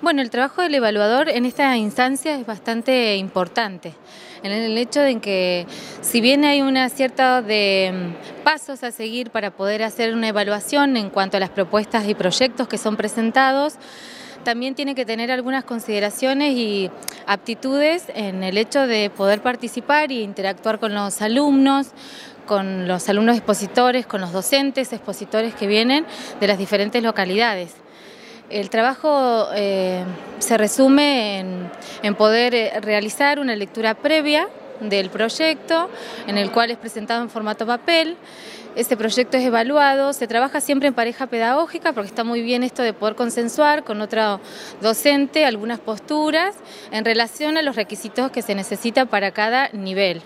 Bueno, el trabajo del evaluador en esta instancia es bastante importante, en el hecho de que si bien hay una cierta de pasos a seguir para poder hacer una evaluación en cuanto a las propuestas y proyectos que son presentados, también tiene que tener algunas consideraciones y aptitudes en el hecho de poder participar e interactuar con los alumnos expositores, con los docentes expositores que vienen de las diferentes localidades. El trabajo se resume en poder realizar una lectura previa del proyecto, en el cual es presentado en formato papel. Este proyecto es evaluado, se trabaja siempre en pareja pedagógica porque está muy bien esto de poder consensuar con otro docente algunas posturas en relación a los requisitos que se necesitan para cada nivel.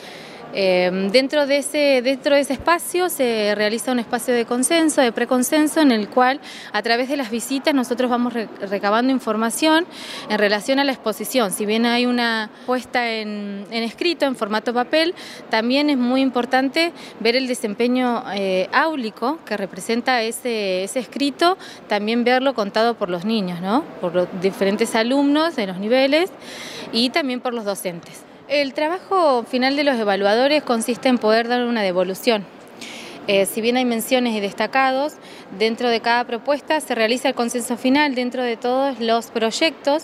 Dentro de ese espacio se realiza un espacio de consenso, de preconsenso, en el cual a través de las visitas nosotros vamos recabando información en relación a la exposición. Si bien hay una puesta en escrito, en formato papel, también es muy importante ver el desempeño áulico que representa ese escrito, también verlo contado por los niños, ¿no? Por los diferentes alumnos de los niveles y también por los docentes. El trabajo final de los evaluadores consiste en poder dar una devolución. Si bien hay menciones y destacados, dentro de cada propuesta se realiza el consenso final dentro de todos los proyectos.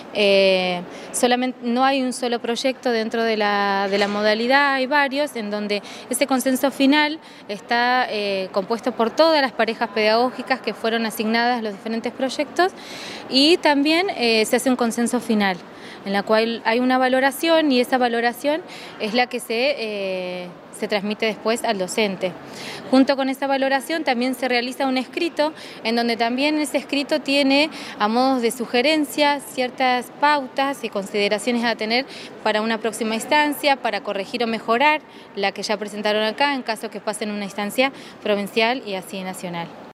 Solamente no hay un solo proyecto dentro de la modalidad, hay varios en donde ese consenso final está compuesto por todas las parejas pedagógicas que fueron asignadas a los diferentes proyectos y también se hace un consenso final, en la cual hay una valoración y esa valoración es la que se transmite después al docente. Junto con esa valoración también se realiza un escrito, en donde también ese escrito tiene a modo de sugerencia ciertas pautas y consideraciones a tener para una próxima instancia, para corregir o mejorar la que ya presentaron acá, en caso que pasen una instancia provincial y así nacional.